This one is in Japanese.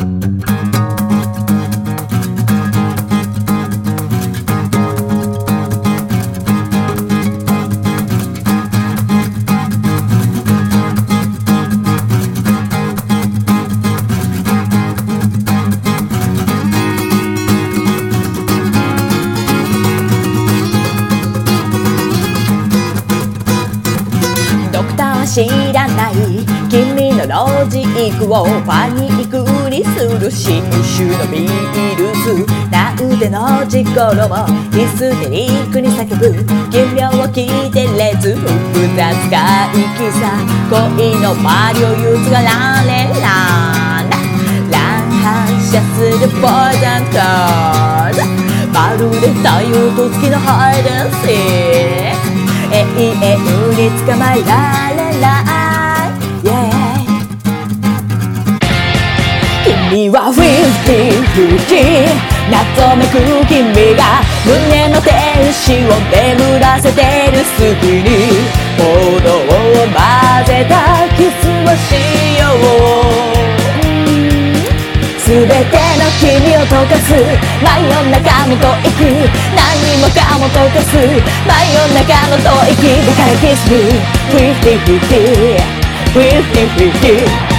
知らない君のロジックをパニックにする新種のビールスなんてのち頃もヒステリックに叫ぶ奇妙を聞いてレズ複雑が生きさ恋のマリオユーズがランレンラン乱反射するポイズントーズまるで太陽と月のハイデンシー永遠に捕まえられない、yeah、君はフィフティ謎めく君が胸の天使を眠らせてる隙に炎を混ぜたキスをしよう全ての君を溶かす真夜中の吐息何もかも溶かす真夜中の吐息だからキスに 50-50 50-50